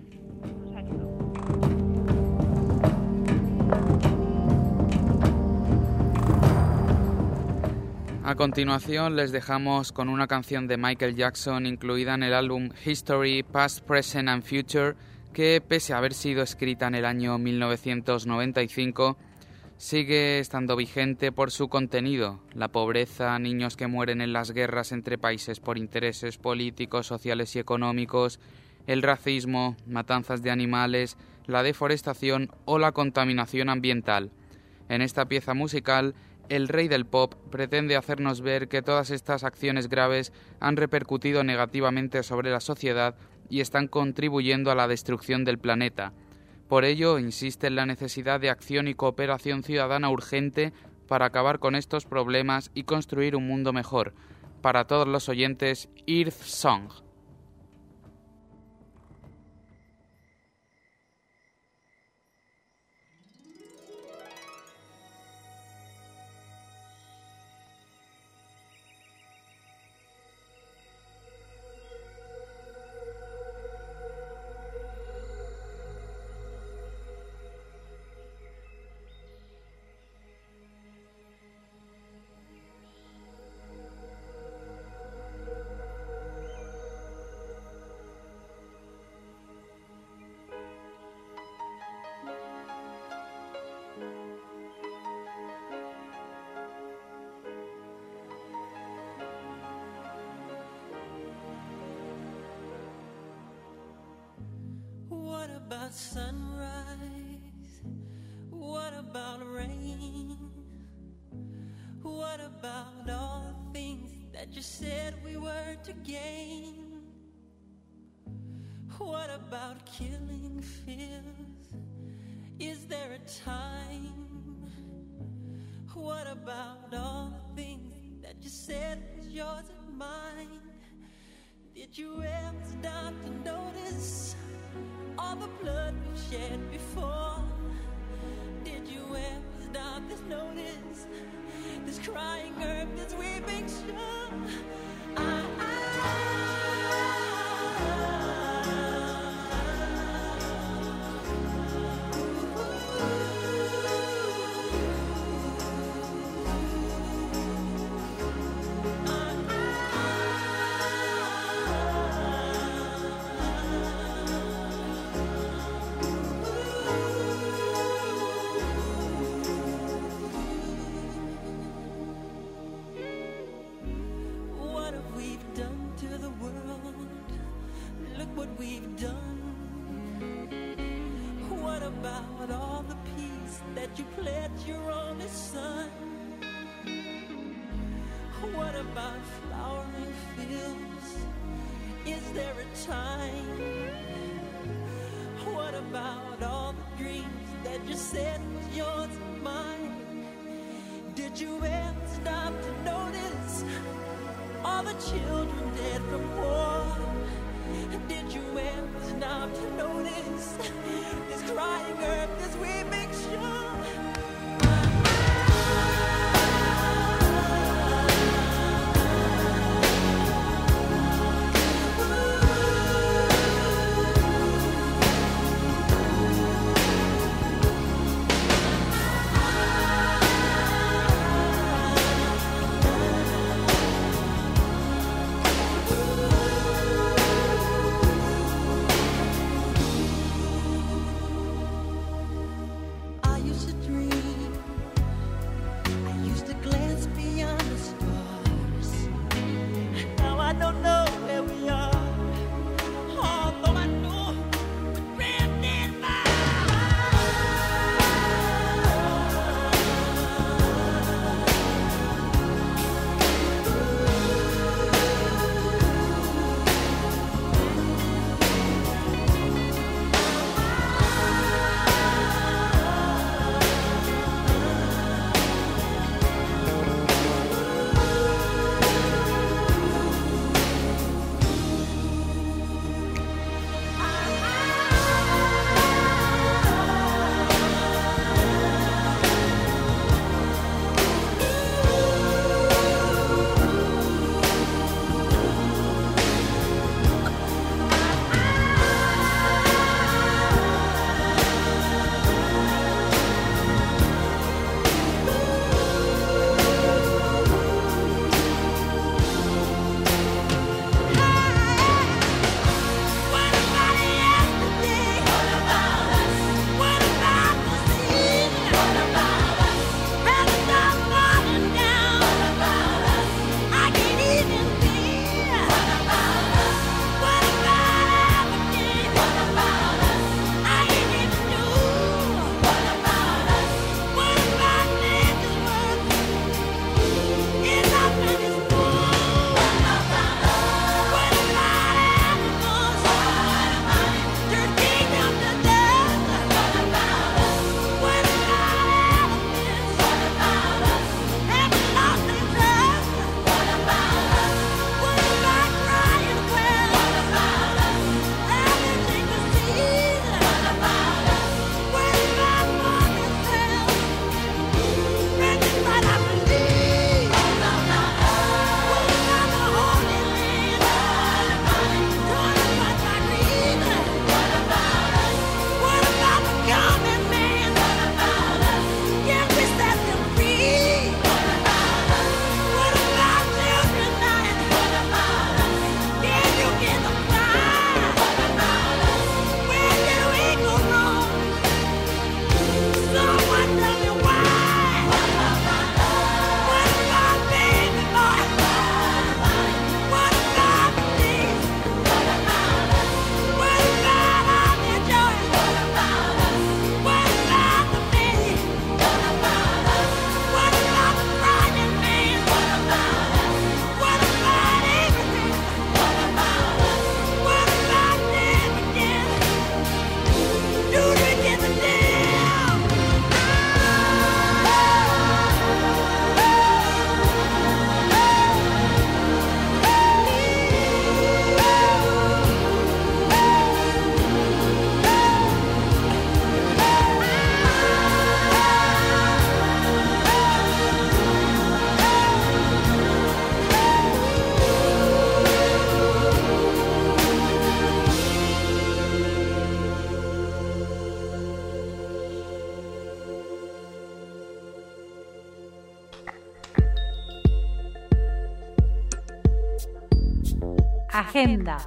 A continuación les dejamos con una canción de Michael Jackson incluida en el álbum History, Past, Present and Future, que pese a haber sido escrita en el año 1995, sigue estando vigente por su contenido: la pobreza, niños que mueren en las guerras entre países por intereses políticos, sociales y económicos, el racismo, matanzas de animales, la deforestación o la contaminación ambiental. En esta pieza musical, el rey del pop pretende hacernos ver que todas estas acciones graves han repercutido negativamente sobre la sociedad y están contribuyendo a la destrucción del planeta. Por ello, insiste en la necesidad de acción y cooperación ciudadana urgente para acabar con estos problemas y construir un mundo mejor. Para todos los oyentes, Earth Song. What about sunrise? What about rain? What about all the things that you said we were to gain? What about killing fears? Is there a time? What about all the things that you said was yours and mine? Did you ever stop to notice all the blood we've shed before? Did you ever stop to notice this crying earth, this weeping shore? we've done? What about all the peace that you pledged your only son? What about flowering fields? Is there a time? What about all the dreams that you said was yours and mine? Did you ever stop to notice all the children dead from war? Did you ever stop to notice this crying earth as we make sure? Agenda.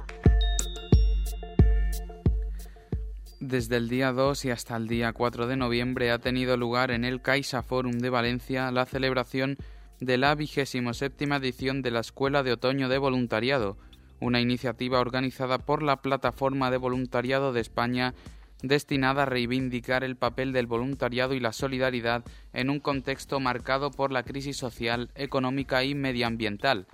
Desde el día 2 y hasta el día 4 de noviembre ha tenido lugar en el CaixaForum de Valencia la celebración de la 27ª edición de la Escuela de Otoño de Voluntariado, una iniciativa organizada por la Plataforma de Voluntariado de España destinada a reivindicar el papel del voluntariado y la solidaridad en un contexto marcado por la crisis social, económica y medioambiental.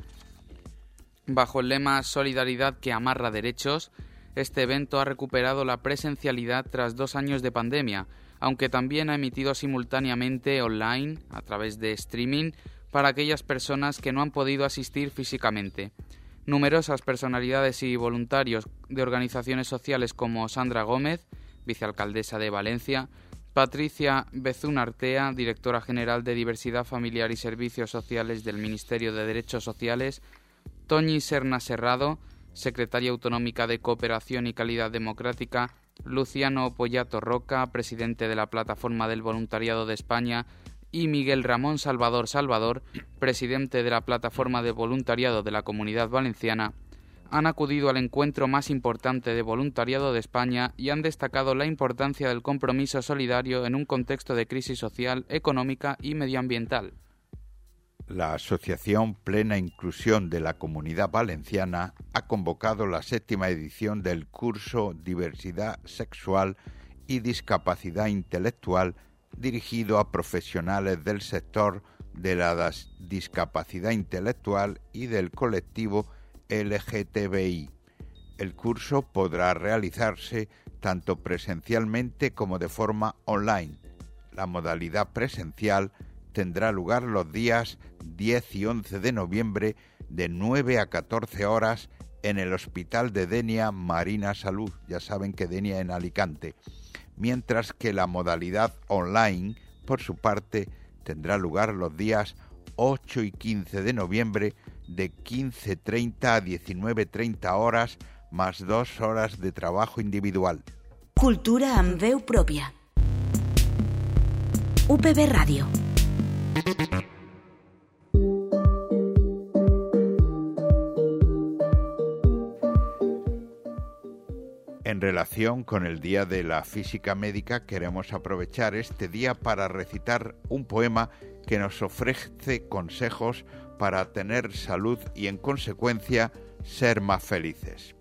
Bajo el lema Solidaridad que amarra derechos, este evento ha recuperado la presencialidad tras 2 años de pandemia, aunque también ha emitido simultáneamente online, a través de streaming, para aquellas personas que no han podido asistir físicamente. Numerosas personalidades y voluntarios de organizaciones sociales como Sandra Gómez, vicealcaldesa de Valencia, Patricia Bezún Artea, directora general de Diversidad Familiar y Servicios Sociales del Ministerio de Derechos Sociales, Toñi Serna Serrado, secretaria autonómica de Cooperación y Calidad Democrática, Luciano Pollato Roca, presidente de la Plataforma del Voluntariado de España, y Miguel Ramón Salvador, presidente de la Plataforma de Voluntariado de la Comunidad Valenciana, han acudido al encuentro más importante de voluntariado de España y han destacado la importancia del compromiso solidario en un contexto de crisis social, económica y medioambiental. La Asociación Plena Inclusión de la Comunidad Valenciana ha convocado la 7ª edición del curso Diversidad Sexual y Discapacidad Intelectual dirigido a profesionales del sector de la discapacidad intelectual y del colectivo LGTBI. El curso podrá realizarse tanto presencialmente como de forma online. La modalidad presencial tendrá lugar los días 10 y 11 de noviembre de 9 a 14 horas en el Hospital de Denia Marina Salud, ya saben que Denia en Alicante, mientras que la modalidad online, por su parte, tendrá lugar los días 8 y 15 de noviembre de 15:30 a 19:30 horas, más 2 horas de trabajo individual. Cultura amb veu pròpia. UPV Ràdio. En relación con el Día de la Física Médica, queremos aprovechar este día para recitar un poema que nos ofrece consejos para tener salud y, en consecuencia, ser más felices.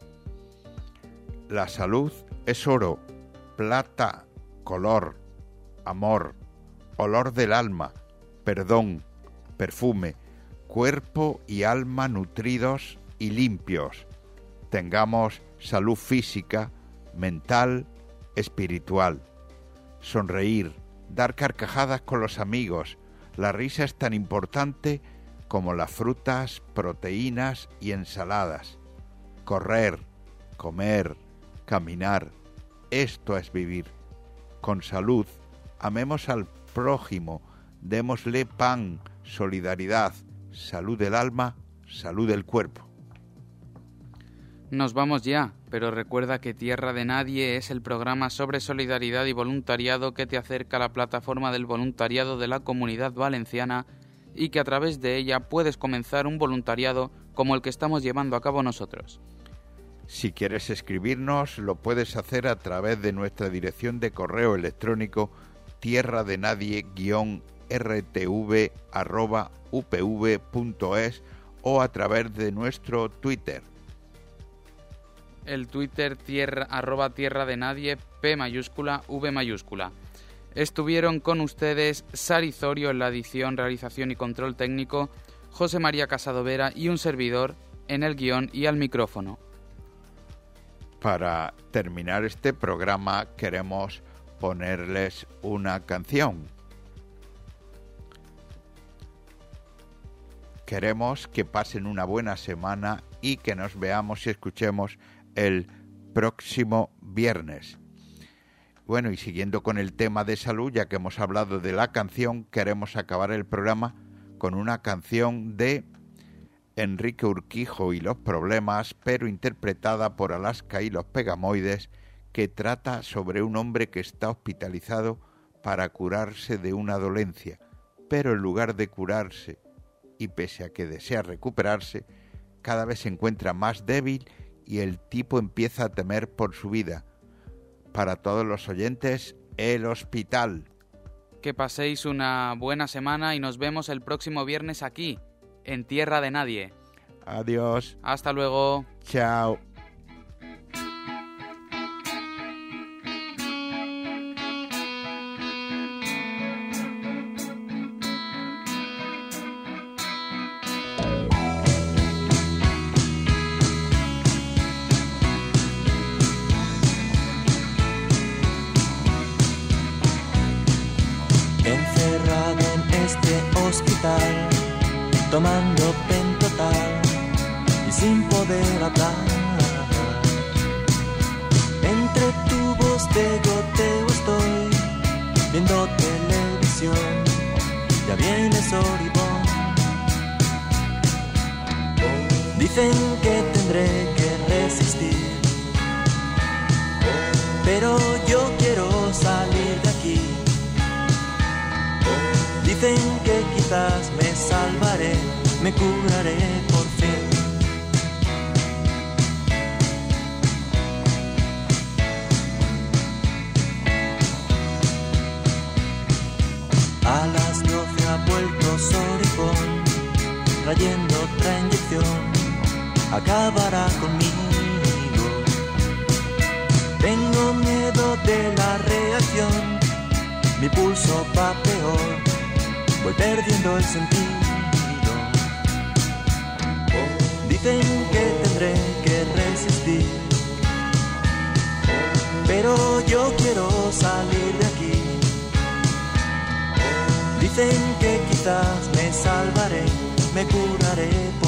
La salud es oro, plata, color, amor, olor del alma, perdón, perfume, cuerpo y alma nutridos y limpios. Tengamos salud física, mental, espiritual. Sonreír, dar carcajadas con los amigos. La risa es tan importante como las frutas, proteínas y ensaladas. Correr, comer, caminar. Esto es vivir. Con salud, amemos al prójimo, démosle pan, solidaridad, salud del alma, salud del cuerpo. Nos vamos ya, pero recuerda que Tierra de Nadie es el programa sobre solidaridad y voluntariado que te acerca a la plataforma del voluntariado de la Comunidad Valenciana y que a través de ella puedes comenzar un voluntariado como el que estamos llevando a cabo nosotros. Si quieres escribirnos, lo puedes hacer a través de nuestra dirección de correo electrónico tierradenadie-rtv@upv.es o a través de nuestro Twitter. El Twitter @tierra de nadie, P mayúscula, V mayúscula. Estuvieron con ustedes Sari Zorio en la edición, realización y control técnico, José María Casadovera y un servidor en el guión y al micrófono. Para terminar este programa queremos ponerles una canción. Queremos que pasen una buena semana y que nos veamos y escuchemos el próximo viernes. Bueno, y siguiendo con el tema de salud, ya que hemos hablado de la canción, queremos acabar el programa con una canción de Enrique Urquijo y los Problemas, pero interpretada por Alaska y los Pegamoides, que trata sobre un hombre que está hospitalizado para curarse de una dolencia, pero en lugar de curarse, y pese a que desea recuperarse, cada vez se encuentra más débil y el tipo empieza a temer por su vida. Para todos los oyentes, El Hospital. Que paséis una buena semana y nos vemos el próximo viernes aquí, en Tierra de Nadie. Adiós. Hasta luego. Chao. Encerrado en este hospital, tomando pentotal y sin poder hablar. Entre tubos de goteo estoy viendo televisión, ya viene Soribón. Dicen que tendré que resistir, pero yo quiero salir de aquí. Dicen que quizás me salvaré, me curaré por fin. A las 12 ha vuelto Soribón, trayendo otra inyección, acabará conmigo. Tengo miedo de la reacción, mi pulso va peor, voy perdiendo el sentido. Dicen que tendré que resistir, pero yo quiero salir de aquí. Dicen que quizás me salvaré, me curaré.